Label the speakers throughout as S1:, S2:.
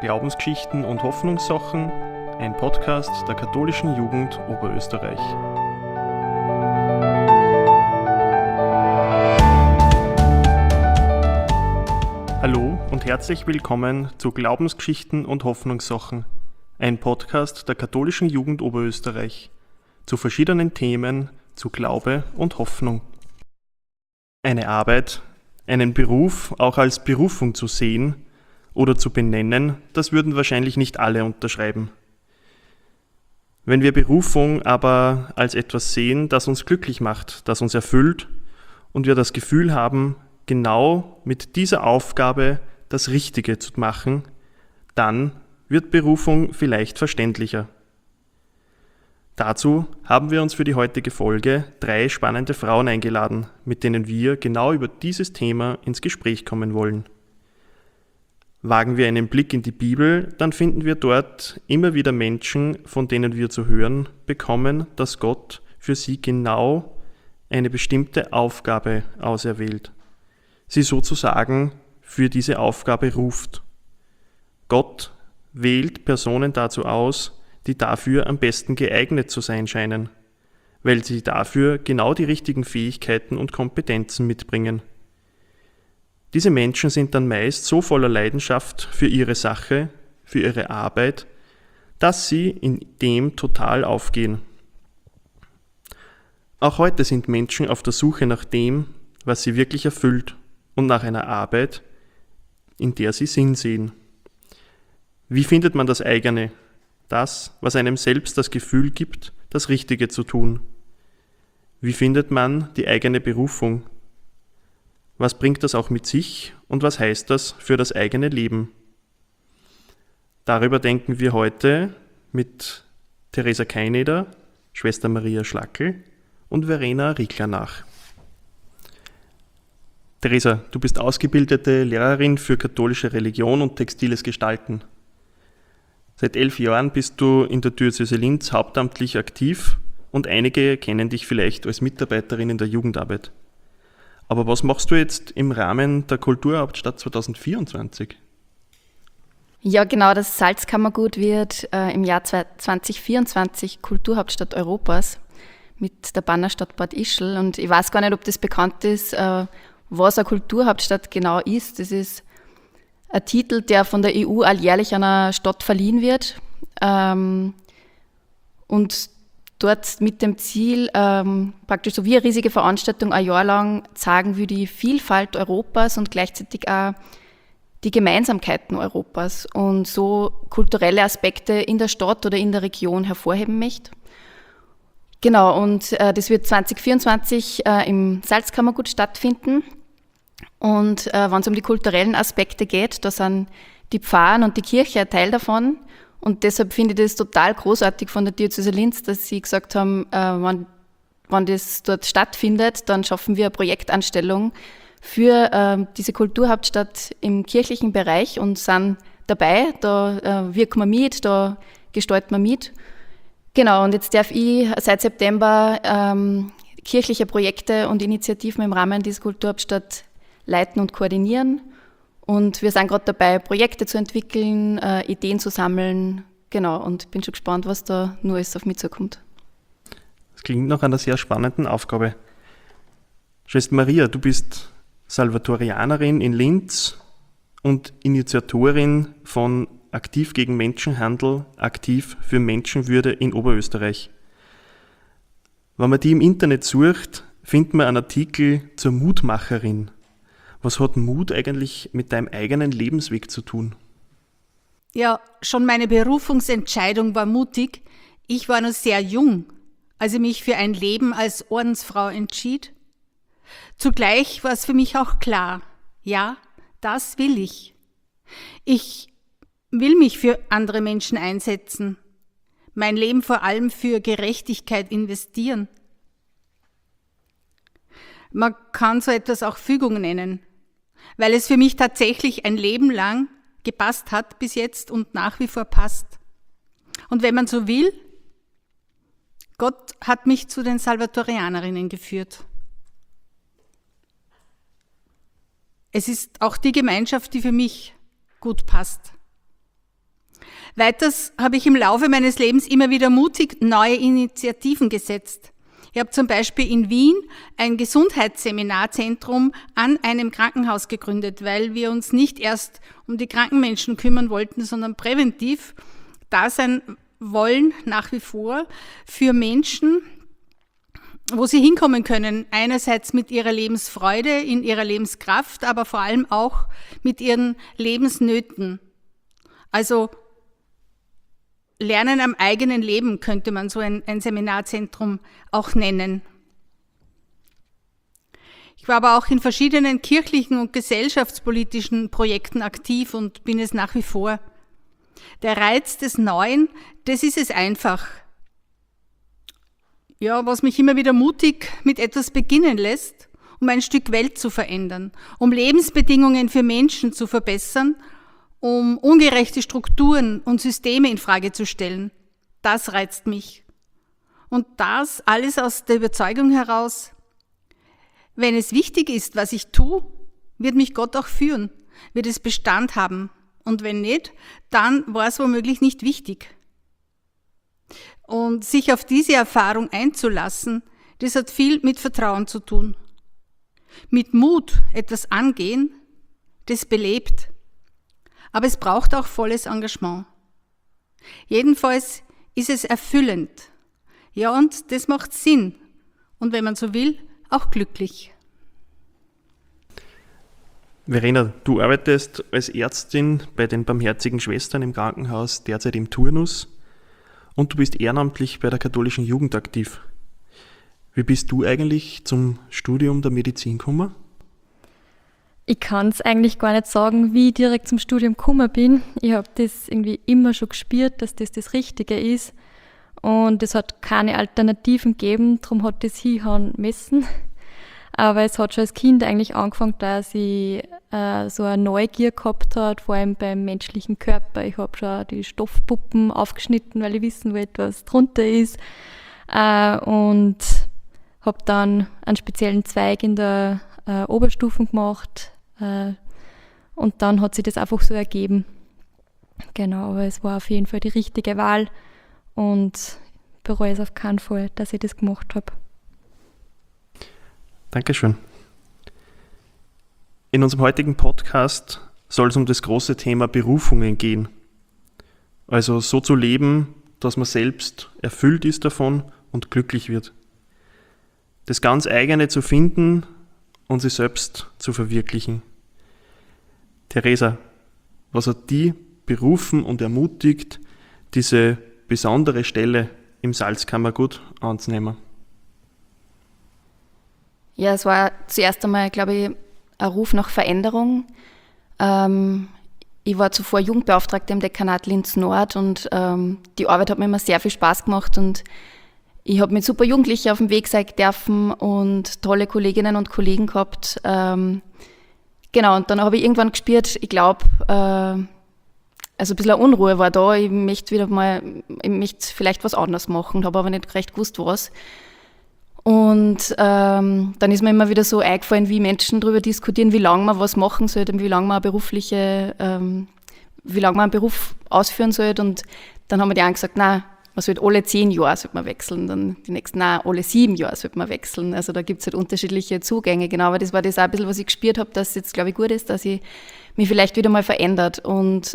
S1: Glaubensgeschichten und Hoffnungssachen, ein Podcast der katholischen Jugend Oberösterreich. Hallo und herzlich willkommen zu Glaubensgeschichten und Hoffnungssachen, ein Podcast der katholischen Jugend Oberösterreich, zu verschiedenen Themen zu Glaube und Hoffnung. Eine Arbeit, einen Beruf auch als Berufung zu sehen oder zu benennen, das würden wahrscheinlich nicht alle unterschreiben. Wenn wir Berufung aber als etwas sehen, das uns glücklich macht, das uns erfüllt und wir das Gefühl haben, genau mit dieser Aufgabe das Richtige zu machen, dann wird Berufung vielleicht verständlicher. Dazu haben wir uns für die heutige Folge 3 spannende Frauen eingeladen, mit denen wir genau über dieses Thema ins Gespräch kommen wollen. Wagen wir einen Blick in die Bibel, dann finden wir dort immer wieder Menschen, von denen wir zu hören bekommen, dass Gott für sie genau eine bestimmte Aufgabe auserwählt. Sie sozusagen für diese Aufgabe ruft. Gott wählt Personen dazu aus, die dafür am besten geeignet zu sein scheinen, weil sie dafür genau die richtigen Fähigkeiten und Kompetenzen mitbringen. Diese Menschen sind dann meist so voller Leidenschaft für ihre Sache, für ihre Arbeit, dass sie in dem total aufgehen. Auch heute sind Menschen auf der Suche nach dem, was sie wirklich erfüllt und nach einer Arbeit, in der sie Sinn sehen. Wie findet man das eigene? Das, was einem selbst das Gefühl gibt, das Richtige zu tun. Wie findet man die eigene Berufung? Was bringt das auch mit sich und was heißt das für das eigene Leben? Darüber denken wir heute mit Theresa Keineder, Schwester Maria Schlackel und Verena Riegler nach. Theresa, du bist ausgebildete Lehrerin für katholische Religion und textiles Gestalten. Seit 11 Jahren bist du in der Diözese Linz hauptamtlich aktiv und einige kennen dich vielleicht als Mitarbeiterin in der Jugendarbeit. Aber was machst du jetzt im Rahmen der Kulturhauptstadt 2024?
S2: Ja, genau, das Salzkammergut wird im Jahr 2024 Kulturhauptstadt Europas mit der Bannerstadt Bad Ischl. Und ich weiß gar nicht, ob das bekannt ist, was eine Kulturhauptstadt genau ist. Das ist ein Titel, der von der EU alljährlich einer Stadt verliehen wird. Und dort mit dem Ziel, praktisch so wie eine riesige Veranstaltung ein Jahr lang zeigen wir die Vielfalt Europas und gleichzeitig auch die Gemeinsamkeiten Europas und so kulturelle Aspekte in der Stadt oder in der Region hervorheben möchte. Genau, und das wird 2024 im Salzkammergut stattfinden. Und wenn es um die kulturellen Aspekte geht, da sind die Pfarren und die Kirche ein Teil davon. Und deshalb finde ich das total großartig von der Diözese Linz, dass sie gesagt haben, wenn das dort stattfindet, dann schaffen wir eine Projektanstellung für diese Kulturhauptstadt im kirchlichen Bereich und sind dabei. Da wirken wir mit, da gestalten wir mit. Genau, und jetzt darf ich seit September kirchliche Projekte und Initiativen im Rahmen dieser Kulturhauptstadt leiten und koordinieren. Und wir sind gerade dabei, Projekte zu entwickeln, Ideen zu sammeln. Genau, und bin schon gespannt, was da nur alles auf mich zukommt.
S1: Das klingt nach einer sehr spannenden Aufgabe. Schwester Maria, du bist Salvatorianerin in Linz und Initiatorin von Aktiv gegen Menschenhandel, aktiv für Menschenwürde in Oberösterreich. Wenn man die im Internet sucht, findet man einen Artikel zur Mutmacherin. Was hat Mut eigentlich mit deinem eigenen Lebensweg zu tun?
S3: Ja, schon meine Berufungsentscheidung war mutig. Ich war noch sehr jung, als ich mich für ein Leben als Ordensfrau entschied. Zugleich war es für mich auch klar, ja, das will ich. Ich will mich für andere Menschen einsetzen, mein Leben vor allem für Gerechtigkeit investieren. Man kann so etwas auch Fügung nennen, weil es für mich tatsächlich ein Leben lang gepasst hat bis jetzt und nach wie vor passt. Und wenn man so will, Gott hat mich zu den Salvatorianerinnen geführt. Es ist auch die Gemeinschaft, die für mich gut passt. Weiters habe ich im Laufe meines Lebens immer wieder mutig neue Initiativen gesetzt. Ich habe zum Beispiel in Wien ein Gesundheitsseminarzentrum an einem Krankenhaus gegründet, weil wir uns nicht erst um die kranken Menschen kümmern wollten, sondern präventiv da sein wollen, nach wie vor, für Menschen, wo sie hinkommen können. Einerseits mit ihrer Lebensfreude, in ihrer Lebenskraft, aber vor allem auch mit ihren Lebensnöten. Also Lernen am eigenen Leben könnte man so ein Seminarzentrum auch nennen. Ich war aber auch in verschiedenen kirchlichen und gesellschaftspolitischen Projekten aktiv und bin es nach wie vor. Der Reiz des Neuen, das ist es einfach. Ja, was mich immer wieder mutig mit etwas beginnen lässt, um ein Stück Welt zu verändern, um Lebensbedingungen für Menschen zu verbessern, um ungerechte Strukturen und Systeme in Frage zu stellen. Das reizt mich. Und das alles aus der Überzeugung heraus, wenn es wichtig ist, was ich tue, wird mich Gott auch führen, wird es Bestand haben. Und wenn nicht, dann war es womöglich nicht wichtig. Und sich auf diese Erfahrung einzulassen, das hat viel mit Vertrauen zu tun. Mit Mut etwas angehen, das belebt. Aber es braucht auch volles Engagement. Jedenfalls ist es erfüllend. Ja, und das macht Sinn. Und wenn man so will, auch glücklich.
S1: Verena, du arbeitest als Ärztin bei den Barmherzigen Schwestern im Krankenhaus, derzeit im Turnus, und du bist ehrenamtlich bei der katholischen Jugend aktiv. Wie bist du eigentlich zum Studium der Medizin gekommen?
S4: Ich kann es eigentlich gar nicht sagen, wie ich direkt zum Studium gekommen bin. Ich habe das irgendwie immer schon gespürt, dass das das Richtige ist. Und es hat keine Alternativen gegeben, darum hat das hinhauen müssen. Aber es hat schon als Kind eigentlich angefangen, dass ich so eine Neugier gehabt habe, vor allem beim menschlichen Körper. Ich habe schon die Stoffpuppen aufgeschnitten, weil ich wissen wollte, was drunter ist. Und habe dann einen speziellen Zweig in der Oberstufen gemacht. Und dann hat sich das einfach so ergeben. Genau, aber es war auf jeden Fall die richtige Wahl. Und bereue es auf keinen Fall, dass ich das gemacht habe.
S1: Dankeschön. In unserem heutigen Podcast soll es um das große Thema Berufungen gehen. Also so zu leben, dass man selbst erfüllt ist davon und glücklich wird. Das ganz eigene zu finden und sich selbst zu verwirklichen. Theresa, was hat dich berufen und ermutigt, diese besondere Stelle im Salzkammergut anzunehmen?
S2: Ja, es war zuerst einmal, glaube ich, ein Ruf nach Veränderung. Ich war zuvor Jugendbeauftragte im Dekanat Linz Nord und die Arbeit hat mir immer sehr viel Spaß gemacht und ich habe mit super Jugendlichen auf dem Weg sein dürfen und tolle Kolleginnen und Kollegen gehabt. Genau, und dann habe ich irgendwann gespürt, ich glaube, also ein bisschen eine Unruhe war da. Ich möchte vielleicht was anderes machen, habe aber nicht recht gewusst, was. Und dann ist mir immer wieder so eingefallen, wie Menschen darüber diskutieren, wie lange man was machen sollte, wie lange man einen Beruf ausführen sollte. Und dann haben wir die einen gesagt, nein, man sollte alle 10 Jahre sollte man wechseln, dann die nächsten, nein, alle 7 Jahre sollte man wechseln. Also da gibt es halt unterschiedliche Zugänge, genau. Aber das war das auch ein bisschen, was ich gespürt habe, dass es jetzt, glaube ich, gut ist, dass ich mich vielleicht wieder mal verändert. Und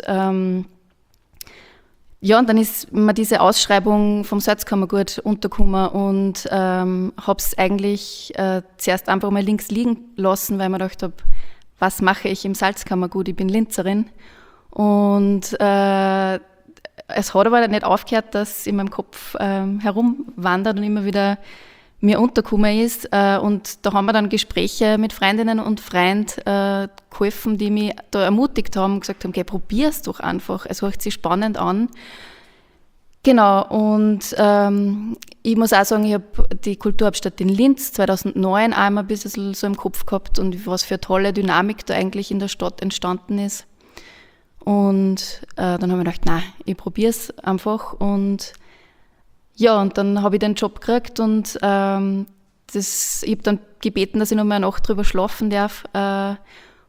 S2: ja, und dann ist mir diese Ausschreibung vom Salzkammergut untergekommen und habe es eigentlich zuerst einfach mal links liegen lassen, weil ich mir gedacht habe, was mache ich im Salzkammergut? Ich bin Linzerin. Und es hat aber nicht aufgehört, dass in meinem Kopf herumwandert und immer wieder mir untergekommen ist. Und da haben wir dann Gespräche mit Freundinnen und Freunden geholfen, die mich da ermutigt haben und gesagt haben, okay, probier's doch einfach. Es hört sich spannend an. Genau, und ich muss auch sagen, ich habe die Kulturhauptstadt in Linz 2009 einmal ein bisschen so im Kopf gehabt und was für eine tolle Dynamik da eigentlich in der Stadt entstanden ist. Und dann habe ich gedacht, nein, ich probiere es einfach. Und ja, und dann habe ich den Job gekriegt und ich habe dann gebeten, dass ich noch mal eine Nacht drüber schlafen darf.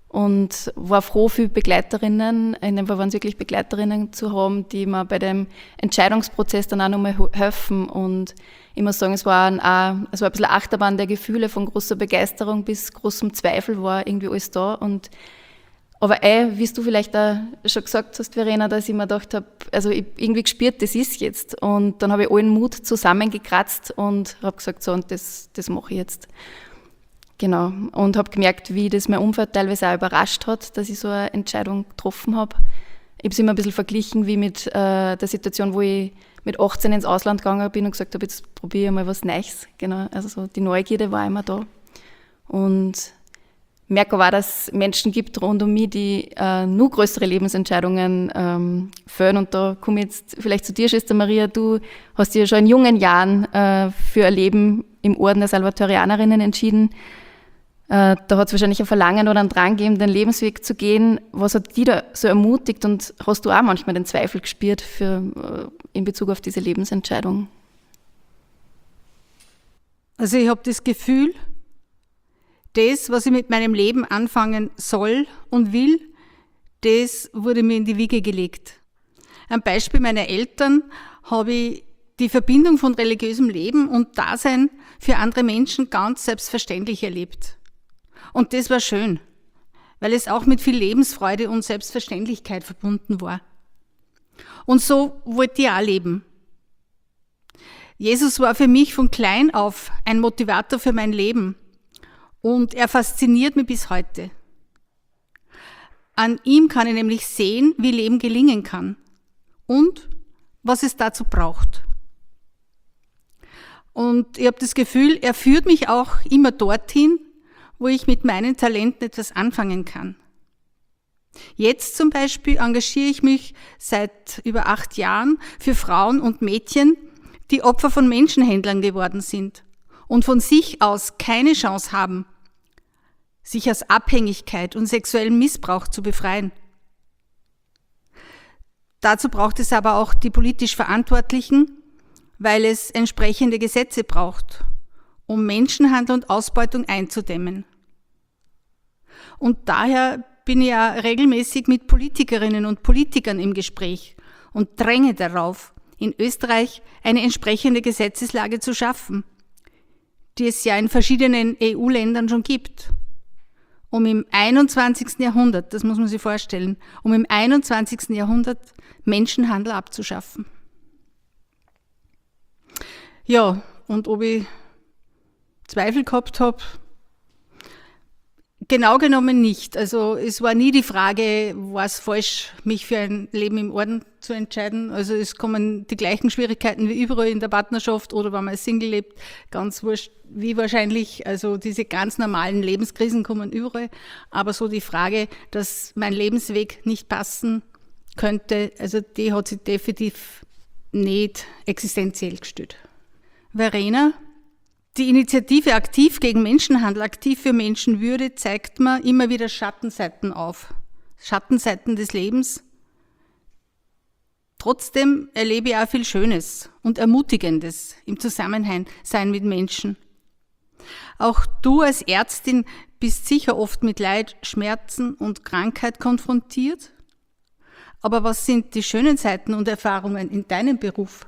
S2: und war froh, viele Begleiterinnen, in dem Fall waren es wirklich Begleiterinnen zu haben, die mir bei dem Entscheidungsprozess dann auch nochmal helfen. Und ich muss sagen, es war ein bisschen Achterbahn der Gefühle, von großer Begeisterung bis großem Zweifel war irgendwie alles da. Aber wie du vielleicht auch schon gesagt hast, Verena, dass ich mir gedacht habe, also ich irgendwie gespürt, das ist jetzt. Und dann habe ich allen Mut zusammengekratzt und habe gesagt, so, und das mache ich jetzt. Genau. Und habe gemerkt, wie das mein Umfeld teilweise auch überrascht hat, dass ich so eine Entscheidung getroffen habe. Ich habe es immer ein bisschen verglichen wie mit der Situation, wo ich mit 18 ins Ausland gegangen bin und gesagt habe, jetzt probiere ich mal was Neues. Genau. Also so die Neugierde war immer da. Und merke aber auch, dass es Menschen gibt rund um mich, die nur größere Lebensentscheidungen fällen. Und da komme ich jetzt vielleicht zu dir, Schwester Maria. Du hast dich ja schon in jungen Jahren für ein Leben im Orden der Salvatorianerinnen entschieden. Da hat es wahrscheinlich ein Verlangen oder einen Drang gegeben, den Lebensweg zu gehen. Was hat dich da so ermutigt und hast du auch manchmal den Zweifel gespürt in Bezug auf diese Lebensentscheidung?
S3: Also ich habe das Gefühl, das, was ich mit meinem Leben anfangen soll und will, das wurde mir in die Wiege gelegt. Am Beispiel meiner Eltern habe ich die Verbindung von religiösem Leben und Dasein für andere Menschen ganz selbstverständlich erlebt. Und das war schön, weil es auch mit viel Lebensfreude und Selbstverständlichkeit verbunden war. Und so wollte ich auch leben. Jesus war für mich von klein auf ein Motivator für mein Leben und er fasziniert mich bis heute. An ihm kann ich nämlich sehen, wie Leben gelingen kann und was es dazu braucht. Und ich habe das Gefühl, er führt mich auch immer dorthin, wo ich mit meinen Talenten etwas anfangen kann. Jetzt zum Beispiel engagiere ich mich seit über 8 Jahren für Frauen und Mädchen, die Opfer von Menschenhändlern geworden sind und von sich aus keine Chance haben, sich aus Abhängigkeit und sexuellem Missbrauch zu befreien. Dazu braucht es aber auch die politisch Verantwortlichen, weil es entsprechende Gesetze braucht, um Menschenhandel und Ausbeutung einzudämmen. Und daher bin ich ja regelmäßig mit Politikerinnen und Politikern im Gespräch und dränge darauf, in Österreich eine entsprechende Gesetzeslage zu schaffen, die es ja in verschiedenen EU-Ländern schon gibt, um im 21. Jahrhundert, das muss man sich vorstellen, um im 21. Jahrhundert Menschenhandel abzuschaffen. Ja, und ob ich Zweifel gehabt habe, genau genommen nicht. Also es war nie die Frage, war es falsch, mich für ein Leben im Orden zu entscheiden. Also es kommen die gleichen Schwierigkeiten wie überall in der Partnerschaft oder wenn man als Single lebt, ganz wurscht, wie wahrscheinlich. Also diese ganz normalen Lebenskrisen kommen überall. Aber so die Frage, dass mein Lebensweg nicht passen könnte, also die hat sich definitiv nicht existenziell gestellt. Verena, die Initiative Aktiv gegen Menschenhandel, Aktiv für Menschenwürde, zeigt mir immer wieder Schattenseiten auf. Schattenseiten des Lebens. Trotzdem erlebe ich auch viel Schönes und Ermutigendes im Zusammenhang sein mit Menschen. Auch du als Ärztin bist sicher oft mit Leid, Schmerzen und Krankheit konfrontiert. Aber was sind die schönen Seiten und Erfahrungen in deinem Beruf?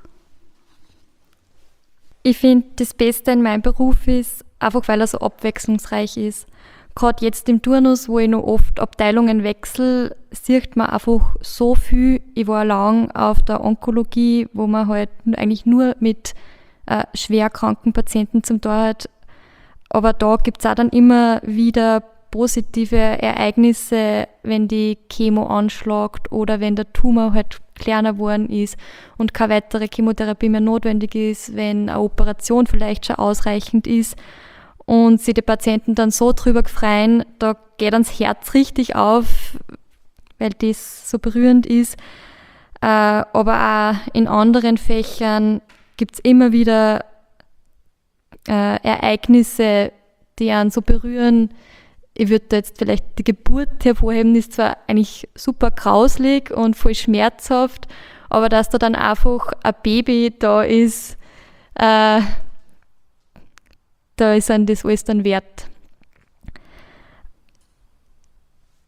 S4: Ich finde, das Beste in meinem Beruf ist, einfach weil er so abwechslungsreich ist. Gerade jetzt im Turnus, wo ich noch oft Abteilungen wechsle, sieht man einfach so viel. Ich war lang auf der Onkologie, wo man halt eigentlich nur mit schwer kranken Patienten zum Tor hat. Aber da gibt es auch dann immer wieder positive Ereignisse, wenn die Chemo anschlägt oder wenn der Tumor halt kleiner geworden ist und keine weitere Chemotherapie mehr notwendig ist, wenn eine Operation vielleicht schon ausreichend ist und sich die Patienten dann so drüber freuen, da geht dann das Herz richtig auf, weil das so berührend ist. Aber auch in anderen Fächern gibt es immer wieder Ereignisse, die einen so berühren. Ich würde da jetzt vielleicht die Geburt hervorheben, die ist zwar eigentlich super grauslig und voll schmerzhaft, aber dass da dann einfach ein Baby da ist, da ist einem das alles dann wert.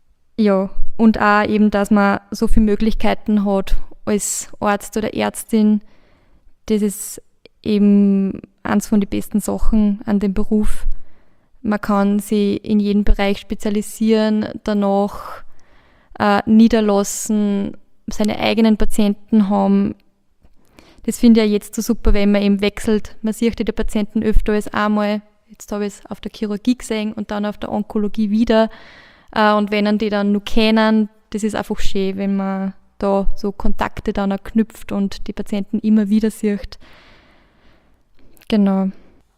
S4: Ja, und auch eben, dass man so viele Möglichkeiten hat als Arzt oder Ärztin. Das ist eben eins von den besten Sachen an dem Beruf. Man kann sich in jedem Bereich spezialisieren, danach niederlassen, seine eigenen Patienten haben. Das finde ich ja jetzt so super, wenn man eben wechselt. Man sieht die Patienten öfter als einmal. Jetzt habe ich es auf der Chirurgie gesehen und dann auf der Onkologie wieder. Und wenn die dann nur kennen, das ist einfach schön, wenn man da so Kontakte dann auch knüpft und die Patienten immer wieder sieht. Genau.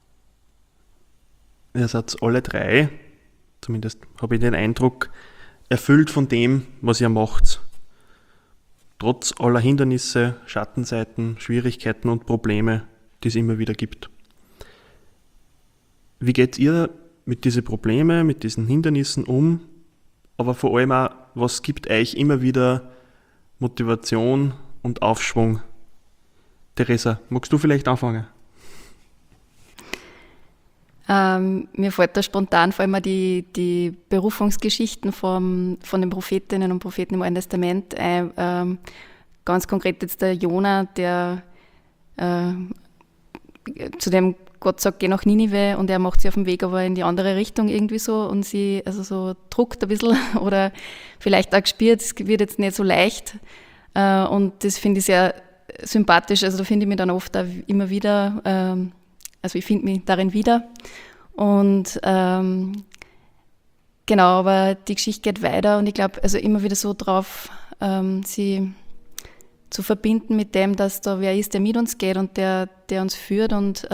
S1: Ihr seid alle drei, zumindest habe ich den Eindruck, erfüllt von dem, was ihr macht. Trotz aller Hindernisse, Schattenseiten, Schwierigkeiten und Probleme, die es immer wieder gibt. Wie geht ihr mit diesen Problemen, mit diesen Hindernissen um? Aber vor allem auch, was gibt euch immer wieder Motivation und Aufschwung? Theresa, magst du vielleicht anfangen?
S2: Mir fällt da spontan vor allem die Berufungsgeschichten von den Prophetinnen und Propheten im Alten Testament ein. Ganz konkret jetzt der Jona, der zu dem Gott sagt, geh nach Ninive, und er macht sich auf den Weg aber in die andere Richtung irgendwie so und sie also so druckt ein bisschen oder vielleicht auch gespürt, es wird jetzt nicht so leicht. Und das finde ich sehr sympathisch. Also da finde ich mich dann oft auch immer wieder, also ich finde mich darin wieder. Und genau, aber die Geschichte geht weiter und ich glaube, also immer wieder so drauf, sie zu verbinden mit dem, dass da wer ist, der mit uns geht und der uns führt und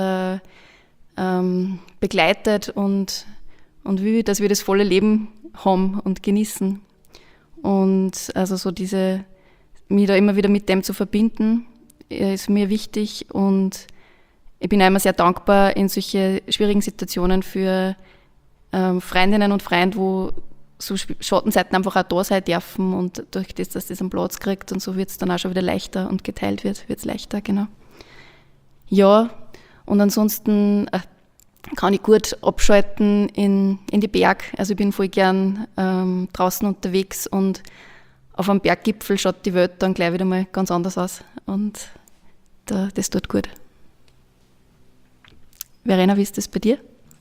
S2: begleitet und will, dass wir das volle Leben haben und genießen. Und also so mich da immer wieder mit dem zu verbinden, ist mir wichtig, und ich bin einmal sehr dankbar in solche schwierigen Situationen für Freundinnen und Freunde, wo so Schattenseiten einfach auch da sein dürfen, und durch das, dass das einen Platz kriegt und so wird es dann auch schon wieder leichter und geteilt wird es leichter, genau. Ja, und ansonsten kann ich gut abschalten in die Berg. Also ich bin voll gern draußen unterwegs, und auf einem Berggipfel schaut die Welt dann gleich wieder mal ganz anders aus, und das tut gut. Verena, wie ist das bei dir?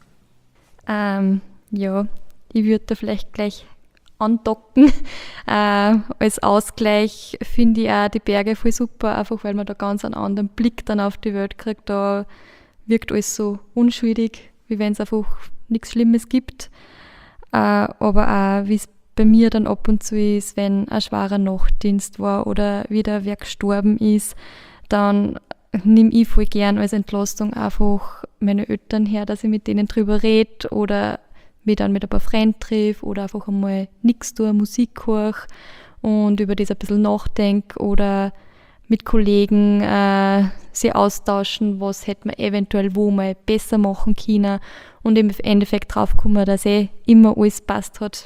S4: Ja, ich würde da vielleicht gleich andocken. Als Ausgleich finde ich auch die Berge voll super, einfach weil man da ganz einen anderen Blick dann auf die Welt kriegt. Da wirkt alles so unschuldig, wie wenn es einfach nichts Schlimmes gibt. Aber auch, wie es bei mir dann ab und zu ist, wenn ein schwerer Nachtdienst war oder wieder wer gestorben ist, dann nehme ich voll gern als Entlastung einfach meine Eltern her, dass ich mit denen drüber rede oder mich dann mit ein paar Freunden treffe oder einfach einmal nichts tue, Musik höre und über das ein bisschen nachdenke oder mit Kollegen sich austauschen, was hätte man eventuell wo mal besser machen können, und im Endeffekt draufkommen, dass immer alles passt hat.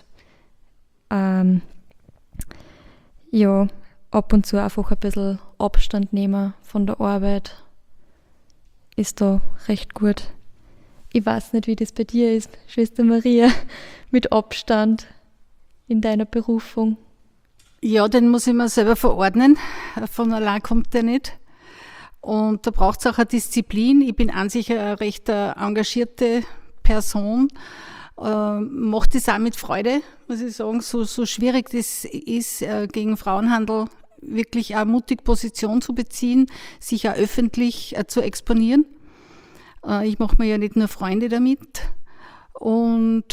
S4: Ja, ab und zu einfach ein bisschen Abstand nehmen von der Arbeit ist da recht gut. Ich weiß nicht, wie das bei dir ist, Schwester Maria, mit Abstand in deiner Berufung.
S3: Ja, den muss ich mir selber verordnen. Von allein kommt der nicht. Und da braucht es auch eine Disziplin. Ich bin an sich eine recht engagierte Person. Mache das auch mit Freude, muss ich sagen. So schwierig das ist, gegen Frauenhandel wirklich auch mutig Position zu beziehen, sich auch öffentlich zu exponieren. Ich mache mir ja nicht nur Freunde damit. Und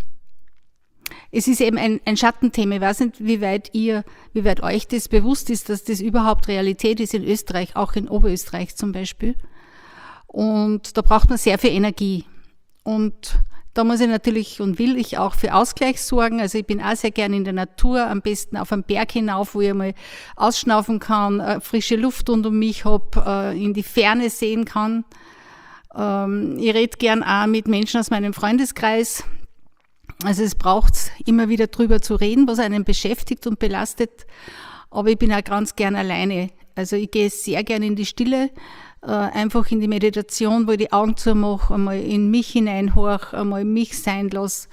S3: es ist eben ein Schattenthema. Ich weiß nicht, wie weit euch das bewusst ist, dass das überhaupt Realität ist in Österreich, auch in Oberösterreich zum Beispiel. Und da braucht man sehr viel Energie. Und da muss ich natürlich und will ich auch für Ausgleich sorgen. Also ich bin auch sehr gerne in der Natur, am besten auf einen Berg hinauf, wo ich mal ausschnaufen kann, frische Luft rund um mich habe, in die Ferne sehen kann. Ich rede gern auch mit Menschen aus meinem Freundeskreis. Also es braucht immer wieder drüber zu reden, was einen beschäftigt und belastet. Aber ich bin auch ganz gern alleine. Also ich gehe sehr gern in die Stille, einfach in die Meditation, wo ich die Augen zumache, einmal in mich hineinhorche, einmal mich sein lasse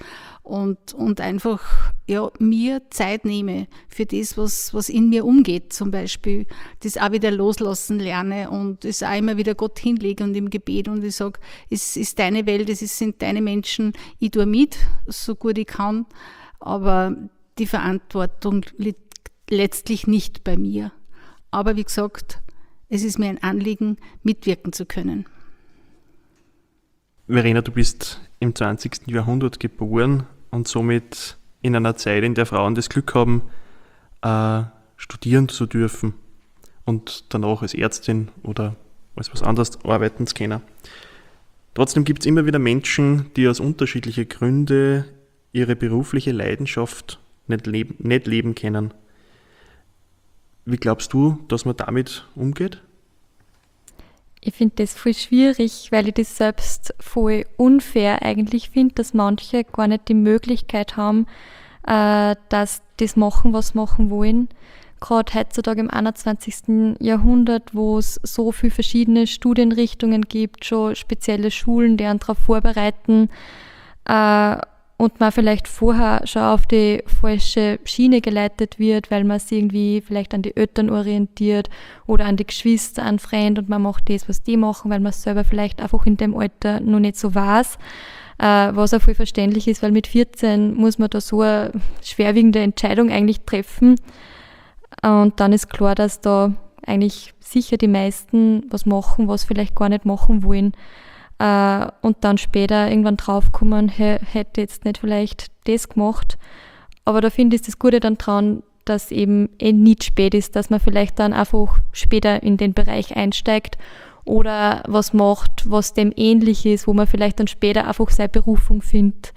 S3: und einfach mir Zeit nehme für das, was in mir umgeht, zum Beispiel das auch wieder loslassen lerne und es auch immer wieder Gott hinlege und im Gebet und ich sage, es ist deine Welt, sind deine Menschen, ich tue mit, so gut ich kann, aber die Verantwortung liegt letztlich nicht bei mir. Aber wie gesagt, es ist mir ein Anliegen, mitwirken zu können.
S1: Verena, du bist im 20. Jahrhundert geboren und somit in einer Zeit, in der Frauen das Glück haben, studieren zu dürfen und danach als Ärztin oder als was anderes arbeiten zu können. Trotzdem gibt es immer wieder Menschen, die aus unterschiedlichen Gründen ihre berufliche Leidenschaft nicht leben können. Wie glaubst du, dass man damit umgeht?
S4: Ich finde das voll schwierig, weil ich das selbst voll unfair eigentlich finde, dass manche gar nicht die Möglichkeit haben, dass das machen, was sie machen wollen. Gerade heutzutage im 21. Jahrhundert, wo es so viele verschiedene Studienrichtungen gibt, schon spezielle Schulen, die einen darauf vorbereiten und man vielleicht vorher schon auf die falsche Schiene geleitet wird, weil man sich irgendwie vielleicht an die Eltern orientiert oder an die Geschwister, an Freunde und man macht das, was die machen, weil man es selber vielleicht einfach in dem Alter noch nicht so weiß, was auch voll verständlich ist, weil mit 14 muss man da so eine schwerwiegende Entscheidung eigentlich treffen und dann ist klar, dass da eigentlich sicher die meisten was machen, was vielleicht gar nicht machen wollen. Und dann später irgendwann draufkommen, hätte jetzt nicht vielleicht das gemacht. Aber da finde ich das Gute dann dran, dass eben nicht spät ist, dass man vielleicht dann einfach später in den Bereich einsteigt oder was macht, was dem ähnlich ist, wo man vielleicht dann später einfach seine Berufung findet.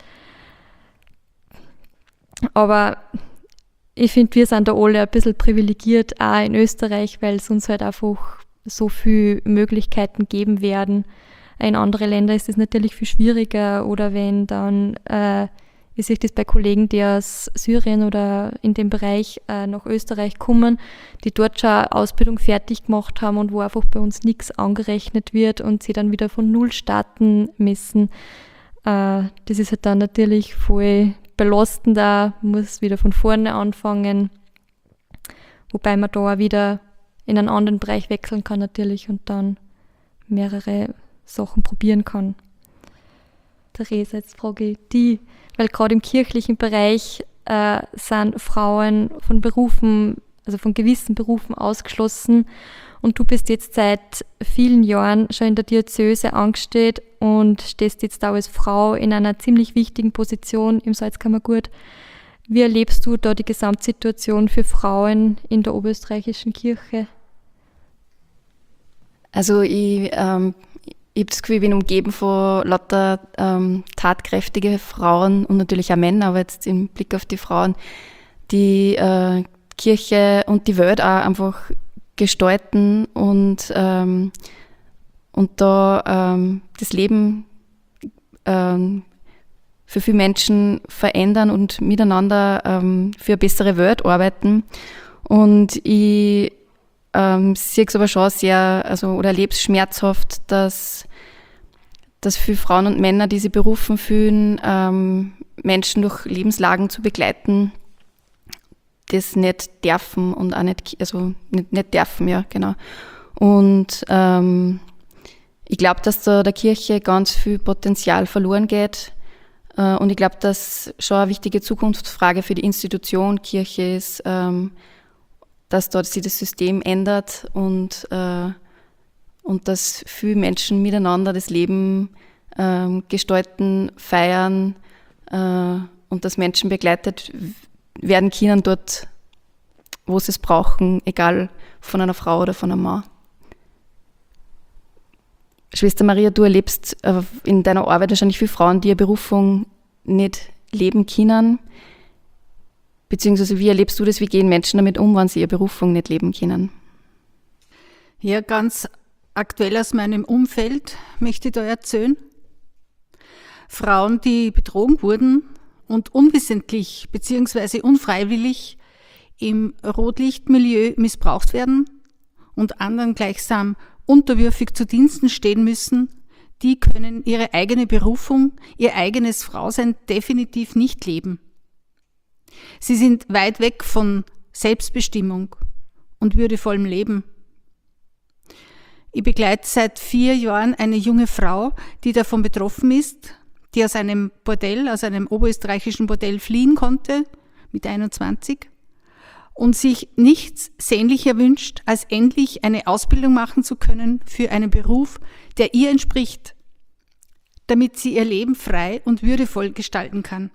S4: Aber ich finde, wir sind da alle ein bisschen privilegiert, auch in Österreich, weil es uns halt einfach so viele Möglichkeiten geben werden. In anderen Ländern ist das natürlich viel schwieriger oder wenn dann, wie sehe ich das bei Kollegen, die aus Syrien oder in dem Bereich nach Österreich kommen, die dort schon eine Ausbildung fertig gemacht haben und wo einfach bei uns nichts angerechnet wird und sie dann wieder von Null starten müssen. Das ist halt dann natürlich voll belastender, muss wieder von vorne anfangen, wobei man da auch wieder in einen anderen Bereich wechseln kann natürlich und dann mehrere Sachen probieren kann. Theresa, jetzt frage ich die, weil gerade im kirchlichen Bereich sind Frauen von Berufen, also von gewissen Berufen ausgeschlossen und du bist jetzt seit vielen Jahren schon in der Diözese angestellt und stehst jetzt auch als Frau in einer ziemlich wichtigen Position im Salzkammergut. Wie erlebst du da die Gesamtsituation für Frauen in der oberösterreichischen Kirche?
S2: Also ich habe das Gefühl, ich bin umgeben von lauter tatkräftige Frauen und natürlich auch Männer, aber jetzt im Blick auf die Frauen, die Kirche und die Welt auch einfach gestalten und da das Leben für viele Menschen verändern und miteinander für eine bessere Welt arbeiten. Und ich sehe es aber schon sehr, oder erlebe es schmerzhaft, dass viele Frauen und Männer, die sich berufen fühlen, Menschen durch Lebenslagen zu begleiten, das nicht dürfen und auch nicht dürfen, ja, genau. Und ich glaube, dass da der Kirche ganz viel Potenzial verloren geht. Und ich glaube, dass schon eine wichtige Zukunftsfrage für die Institution Kirche ist, dass dort sich das System ändert und dass viele Menschen miteinander das Leben gestalten, feiern und dass Menschen begleitet werden können dort, wo sie es brauchen, egal von einer Frau oder von einem Mann. Schwester Maria, du erlebst in deiner Arbeit wahrscheinlich viele Frauen, die ihre Berufung nicht leben können. Beziehungsweise wie erlebst du das? Wie gehen Menschen damit um, wenn sie ihre Berufung nicht leben können?
S3: Ja, ganz aktuell aus meinem Umfeld möchte ich da erzählen. Frauen, die betrogen wurden und unwissentlich bzw. unfreiwillig im Rotlichtmilieu missbraucht werden und anderen gleichsam unterwürfig zu Diensten stehen müssen, die können ihre eigene Berufung, ihr eigenes Frausein definitiv nicht leben. Sie sind weit weg von Selbstbestimmung und würdevollem Leben. Ich begleite seit 4 Jahren eine junge Frau, die davon betroffen ist, die aus einem Bordell, aus einem oberösterreichischen Bordell fliehen konnte, mit 21, und sich nichts sehnlicher wünscht, als endlich eine Ausbildung machen zu können für einen Beruf, der ihr entspricht, damit sie ihr Leben frei und würdevoll gestalten kann.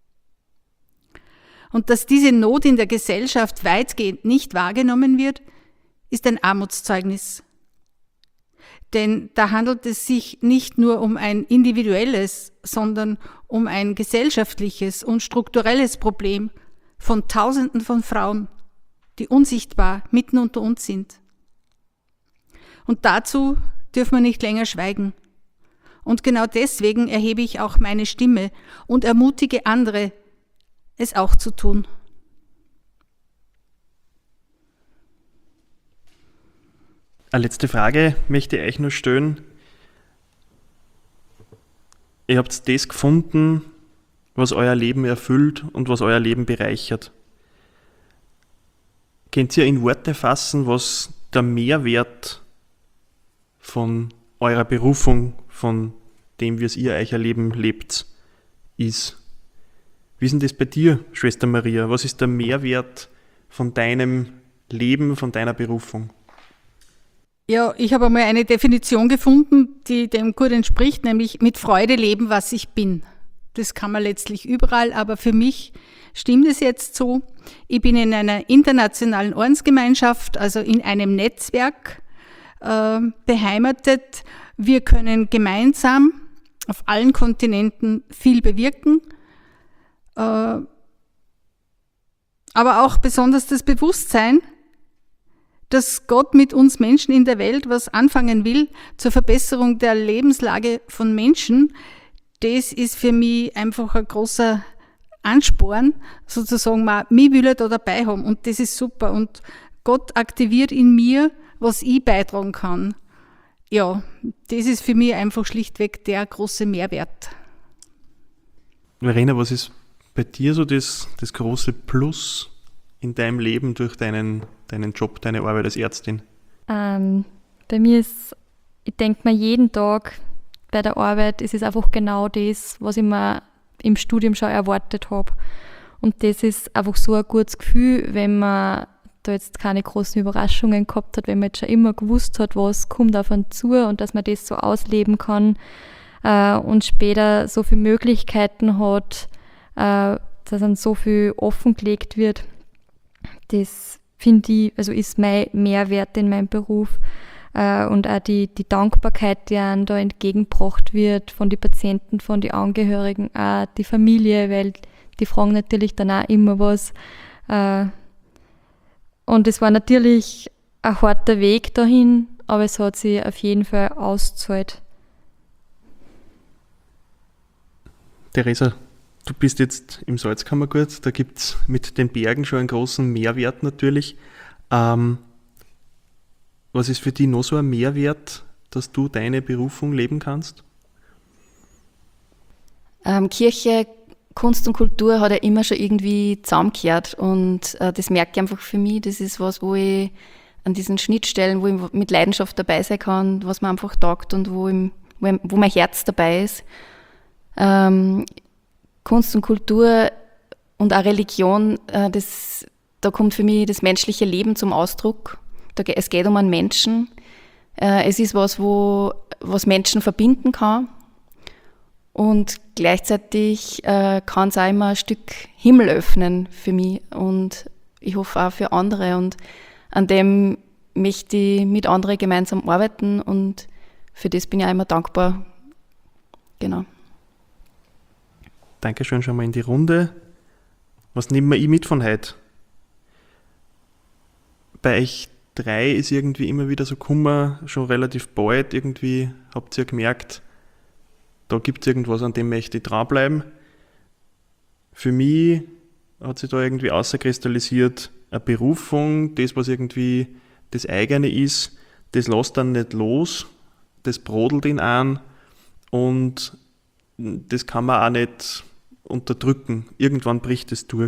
S3: Und dass diese Not in der Gesellschaft weitgehend nicht wahrgenommen wird, ist ein Armutszeugnis. Denn da handelt es sich nicht nur um ein individuelles, sondern um ein gesellschaftliches und strukturelles Problem von Tausenden von Frauen, die unsichtbar mitten unter uns sind. Und dazu dürfen wir nicht länger schweigen. Und genau deswegen erhebe ich auch meine Stimme und ermutige andere, es auch zu tun.
S1: Eine letzte Frage möchte ich euch nur stellen. Ihr habt das gefunden, was euer Leben erfüllt und was euer Leben bereichert. Könnt ihr in Worte fassen, was der Mehrwert von eurer Berufung, von dem, wie es ihr euer Leben lebt, ist? Wie ist denn das bei dir, Schwester Maria? Was ist der Mehrwert von deinem Leben, von deiner Berufung?
S3: Ja, ich habe einmal eine Definition gefunden, die dem gut entspricht, nämlich mit Freude leben, was ich bin. Das kann man letztlich überall, aber für mich stimmt es jetzt so. Ich bin in einer internationalen Ordensgemeinschaft, also in einem Netzwerk beheimatet. Wir können gemeinsam auf allen Kontinenten viel bewirken, aber auch besonders das Bewusstsein, dass Gott mit uns Menschen in der Welt was anfangen will zur Verbesserung der Lebenslage von Menschen, das ist für mich einfach ein großer Ansporn, sozusagen mal, mich will er da dabei haben und das ist super und Gott aktiviert in mir, was ich beitragen kann. Ja, das ist für mich einfach schlichtweg der große Mehrwert.
S1: Verena, was ist bei dir so das große Plus in deinem Leben durch deinen Job, deine Arbeit als Ärztin?
S4: Bei mir ist, ich denke mir jeden Tag bei der Arbeit, es ist einfach genau das, was ich mir im Studium schon erwartet habe. Und das ist einfach so ein gutes Gefühl, wenn man da jetzt keine großen Überraschungen gehabt hat, wenn man jetzt schon immer gewusst hat, was kommt auf einen zu und dass man das so ausleben kann und später so viele Möglichkeiten hat, dass dann so viel offengelegt wird. Das finde ich, also ist mein Mehrwert in meinem Beruf und auch die Dankbarkeit, die einem da entgegengebracht wird von den Patienten, von den Angehörigen, auch die Familie, weil die fragen natürlich dann auch immer was. Und es war natürlich ein harter Weg dahin, aber es hat sich auf jeden Fall ausgezahlt.
S1: Theresa, du bist jetzt im Salzkammergut, da gibt es mit den Bergen schon einen großen Mehrwert natürlich. Was ist für dich noch so ein Mehrwert, dass du deine Berufung leben kannst?
S2: Kirche, Kunst und Kultur hat ja immer schon irgendwie zusammengehört und das merke ich einfach für mich. Das ist was, wo ich an diesen Schnittstellen, wo ich mit Leidenschaft dabei sein kann, was mir einfach taugt und wo mein Herz dabei ist. Kunst und Kultur und auch Religion, da kommt für mich das menschliche Leben zum Ausdruck. Es geht um einen Menschen. Es ist was Menschen verbinden kann. Und gleichzeitig kann es auch immer ein Stück Himmel öffnen für mich und ich hoffe auch für andere. Und an dem möchte ich mit anderen gemeinsam arbeiten und für das bin ich auch immer dankbar. Genau.
S1: Dankeschön schon mal in die Runde. Was nehmen wir mit von heute? Bei euch 3 ist irgendwie immer wieder so Kummer, schon relativ bald irgendwie, habt ihr gemerkt, da gibt es irgendwas, an dem möchte ich dranbleiben. Für mich hat sich da irgendwie auskristallisiert eine Berufung, das, was irgendwie das eigene ist, das lässt dann nicht los, das brodelt ihn an und das kann man auch nicht unterdrücken. Irgendwann bricht es durch.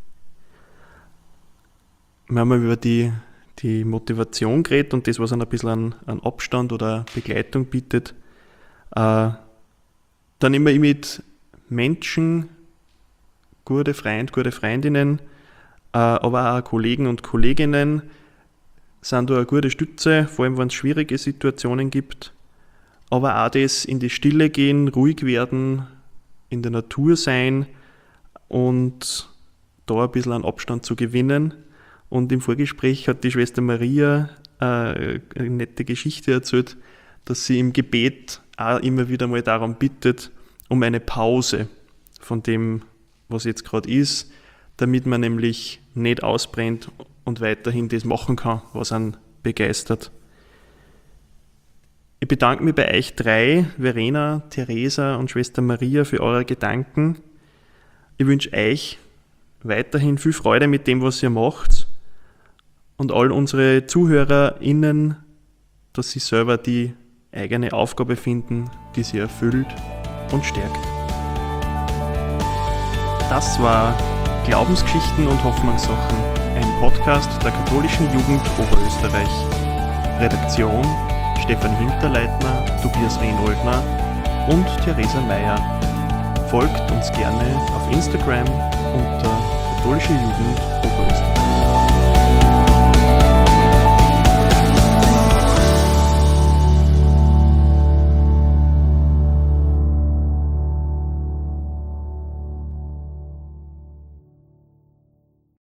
S1: Wir haben über die Motivation geredet und das, was einen ein bisschen an Abstand oder Begleitung bietet. Dann immer mit Menschen, gute Freunde, gute Freundinnen, aber auch Kollegen und Kolleginnen sind da eine gute Stütze, vor allem wenn es schwierige Situationen gibt. Aber auch das in die Stille gehen, ruhig werden, in der Natur sein und da ein bisschen an Abstand zu gewinnen. Und im Vorgespräch hat die Schwester Maria eine nette Geschichte erzählt, dass sie im Gebet auch immer wieder mal darum bittet, um eine Pause von dem, was jetzt gerade ist, damit man nämlich nicht ausbrennt und weiterhin das machen kann, was einen begeistert. Ich bedanke mich bei euch drei, Verena, Theresa und Schwester Maria, für eure Gedanken. Ich wünsche euch weiterhin viel Freude mit dem, was ihr macht, und all unsere ZuhörerInnen, dass sie selber die eigene Aufgabe finden, die sie erfüllt und stärkt. Das war Glaubensgeschichten und Hoffnungssachen, ein Podcast der Katholischen Jugend Oberösterreich. Redaktion Stefan Hinterleitner, Tobias Rehnoldner und Theresa Meyer. Folgt uns gerne auf Instagram unter Katholische Jugend Oberösterreich.